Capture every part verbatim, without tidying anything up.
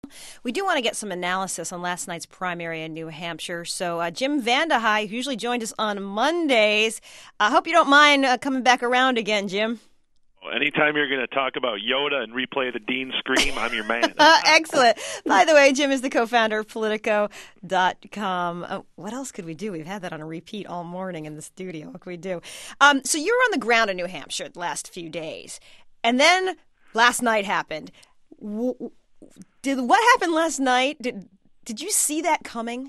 We do want to get some analysis on last night's primary in New Hampshire. So uh, Jim Vandehei, who usually joined us on Mondays, I hope you don't mind uh, coming back around again, Jim. Well, anytime you're going to talk about Yoda and replay the Dean scream, I'm your man. uh, excellent. By the way, Jim is the co-founder of Politico dot com. Uh, what else could we do? We've had that on a repeat all morning in the studio. What could we do? Um, so you were on the ground in New Hampshire the last few days, and then last night happened. W- Did what happened last night? Did did you see that coming?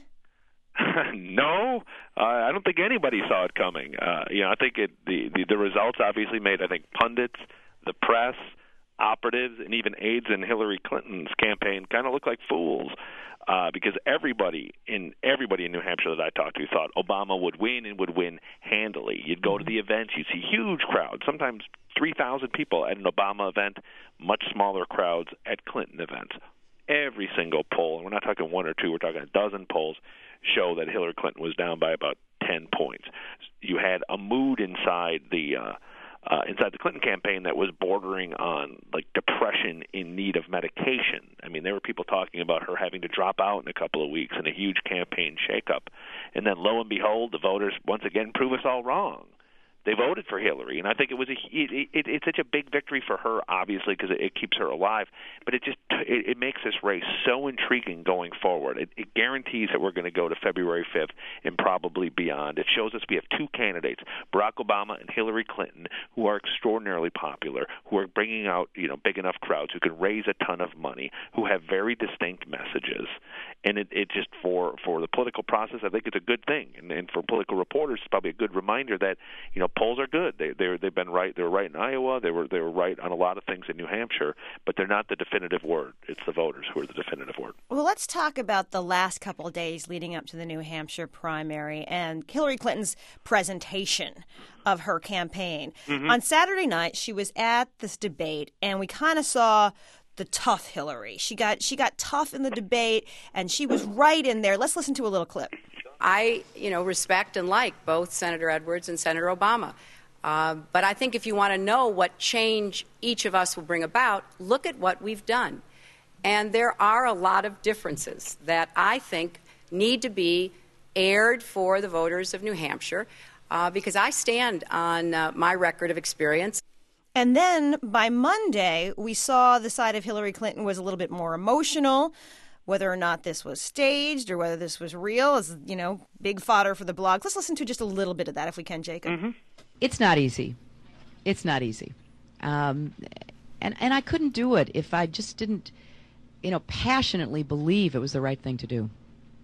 No, uh, I don't think anybody saw it coming. Uh, you know, I think it, the, the the results obviously made I think pundits, the press, operatives, and even aides in Hillary Clinton's campaign kind of look like fools. Uh, because everybody in everybody in New Hampshire that I talked to thought Obama would win and would win handily. You'd go to the events, you'd see huge crowds, sometimes three thousand people at an Obama event, much smaller crowds at Clinton events. Every single poll, and we're not talking one or two, we're talking a dozen polls, show that Hillary Clinton was down by about ten points. You had a mood inside the uh, Uh, inside the Clinton campaign that was bordering on like depression in need of medication. I mean, there were people talking about her having to drop out in a couple of weeks in a huge campaign shakeup. And then lo and behold, the voters once again prove us all wrong. They voted for Hillary, and I think it was a it, it, it's such a big victory for her, obviously, because it, it keeps her alive. But it just it, it makes this race so intriguing going forward. It, it guarantees that we're going to go to February fifth and probably beyond. It shows us we have two candidates, Barack Obama and Hillary Clinton, who are extraordinarily popular, who are bringing out you know big enough crowds, who can raise a ton of money, who have very distinct messages. And it, it just for for the political process, I think it's a good thing, and, and for political reporters, it's probably a good reminder that you know. polls are good. They they they've been right. They were right in Iowa. They were they were right on a lot of things in New Hampshire, but they're not the definitive word. It's the voters who are the definitive word. Well, let's talk about the last couple of days leading up to the New Hampshire primary and Hillary Clinton's presentation of her campaign. Mm-hmm. On Saturday night, she was at this debate, and we kind of saw the tough Hillary. She got she got tough in the debate, and she was right in there. Let's listen to a little clip. I, you know, respect and like both Senator Edwards and Senator Obama. Uh, but I think if you want to know what change each of us will bring about, look at what we've done. And there are a lot of differences that I think need to be aired for the voters of New Hampshire uh, because I stand on uh, my record of experience. And then by Monday, we saw the side of Hillary Clinton was a little bit more emotional. Whether or not this was staged or whether this was real is, you know, big fodder for the blogs. Let's listen to just a little bit of that if we can, Jacob. Mm-hmm. It's not easy. It's not easy. Um, and, and I couldn't do it if I just didn't, you know, passionately believe it was the right thing to do.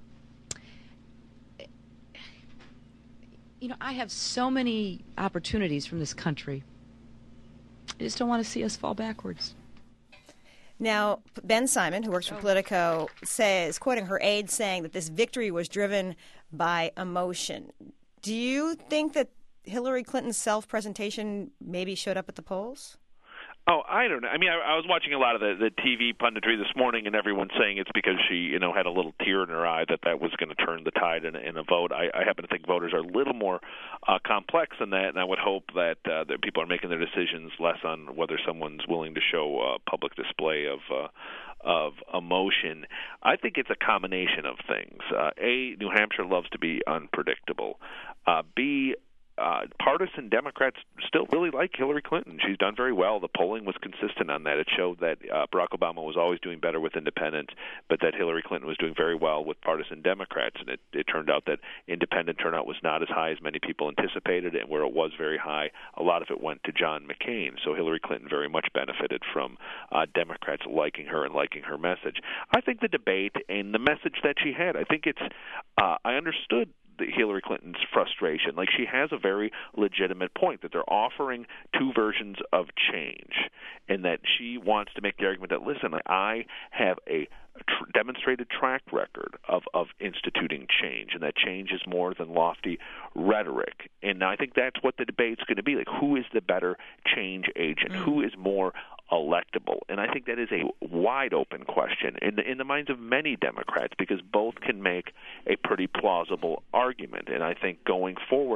You know, I have so many opportunities from this country. I just don't want to see us fall backwards. Now, Ben Simon, who works for Politico, says, quoting her aide, saying that this victory was driven by emotion. Do you think that Hillary Clinton's self-presentation maybe showed up at the polls? Oh, I don't know. I mean, I, I was watching a lot of the, the T V punditry this morning, and everyone's saying it's because she, you know, had a little tear in her eye that that was going to turn the tide in, in a vote. I, I happen to think voters are a little more uh, complex than that, and I would hope that, uh, that people are making their decisions less on whether someone's willing to show a public display of uh, of emotion. I think it's a combination of things. Uh, A, New Hampshire loves to be unpredictable. Uh, B, Uh, partisan Democrats still really like Hillary Clinton. She's done very well. The polling was consistent on that. It showed that uh, Barack Obama was always doing better with independents, but that Hillary Clinton was doing very well with partisan Democrats. And it, it turned out that independent turnout was not as high as many people anticipated, and where it was very high, a lot of it went to John McCain. So Hillary Clinton very much benefited from uh, Democrats liking her and liking her message. I think the debate and the message that she had, I think it's, uh, I understood Hillary Clinton's frustration. Like, she has a very legitimate point that they're offering two versions of change, and that she wants to make the argument that, listen, I have a tr- demonstrated track record of, of instituting change, and that change is more than lofty rhetoric. And I think that's what the debate's going to be. Like, who is the better change agent? Mm. Who is more electable? And I think that is a wide open question in the, in the minds of many Democrats, because both can make a pretty plausible argument. And I think going forward,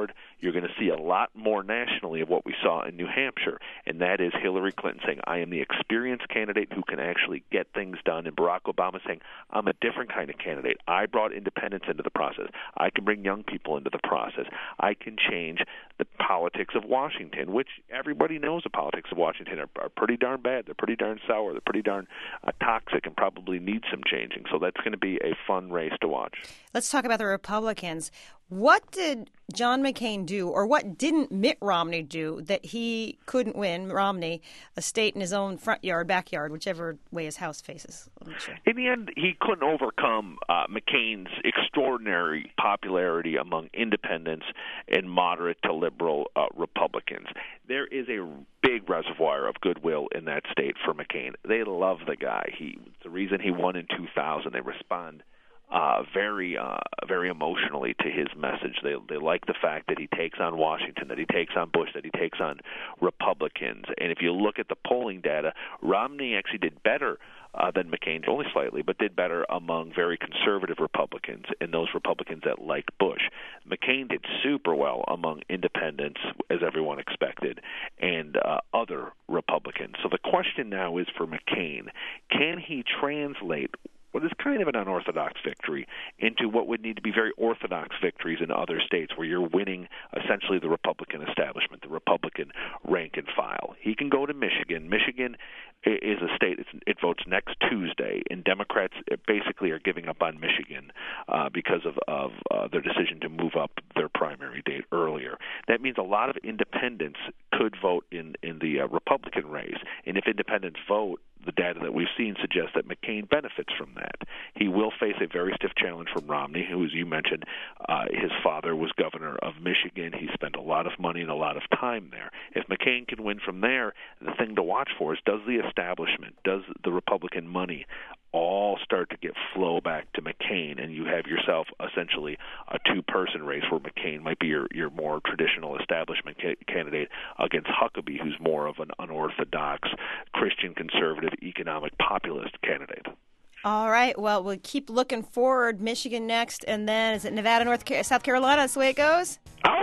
you're going to see a lot more nationally of what we saw in New Hampshire, and that is Hillary Clinton saying, I am the experienced candidate who can actually get things done, and Barack Obama saying, I'm a different kind of candidate. I brought independence into the process. I can bring young people into the process. I can change the politics of Washington, which everybody knows the politics of Washington are, are pretty darn bad. They're pretty darn sour. They're pretty darn uh, toxic and probably need some changing. So that's going to be a fun race to watch. Let's talk about the Republicans. What did John McCain do, or what didn't Mitt Romney do that he couldn't win, Romney, a state in his own front yard, backyard, whichever way his house faces? Sure. In the end, he couldn't overcome uh, McCain's extraordinary popularity among independents and moderate to liberal uh, Republicans. There is a big reservoir of goodwill in that state for McCain. They love the guy. He, it's the reason he won in two thousand. They respond Uh, very, uh, very emotionally to his message. They they like the fact that he takes on Washington, that he takes on Bush, that he takes on Republicans. And if you look at the polling data, Romney actually did better uh, than McCain, only slightly, but did better among very conservative Republicans and those Republicans that like Bush. McCain did super well among independents, as everyone expected, and uh, other Republicans. So the question now is for McCain, can he translate what is kind of an unorthodox victory into what would need to be very orthodox victories in other states where you're winning essentially the Republican establishment, the Republican rank and file. He can go to Michigan. Michigan is a state, it's, it votes next Tuesday, and Democrats basically are giving up on Michigan uh, because of, of uh, their decision to move up their primary date earlier. That means a lot of independents could vote in, in the uh, Republican race, and if independents vote, the data that we've seen suggests that McCain benefits from that. He will face a very stiff challenge from Romney, who, as you mentioned, uh, his father was governor of Michigan. He spent a lot of money and a lot of time there. If McCain can win from there, the thing to watch for is, does the establishment, does the Republican money all start to get flow back to McCain, and you have yourself essentially a two-person race where McCain might be your, your more traditional establishment ca- candidate against Huckabee, who's more of an unorthodox Christian conservative economic populist candidate. All right. Well, we'll keep looking forward. Michigan next, and then is it Nevada, North Car- South Carolina? That's the way it goes?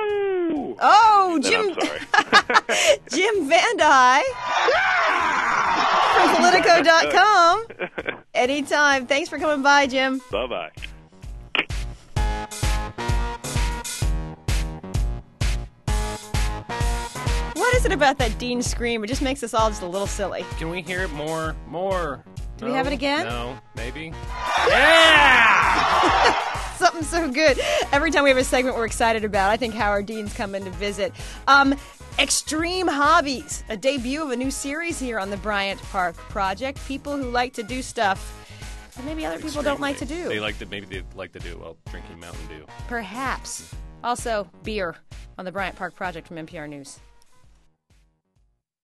Oh! Oh, Then Jim. I'm sorry. Jim Vandehei from Politico dot com. Anytime. Thanks for coming by, Jim. Bye-bye. What is it about that Dean scream? It just makes us all just a little silly. Can we hear it more? More. Do no? we have it again? No. Maybe? Yeah! Something so good. Every time we have a segment we're excited about, I think Howard Dean's coming to visit. Um, Extreme Hobbies, a debut of a new series here on the Bryant Park Project. People who like to do stuff that maybe other people don't like to do. They like to, maybe they like to do it while drinking Mountain Dew. Perhaps. Also, beer on the Bryant Park Project from N P R News.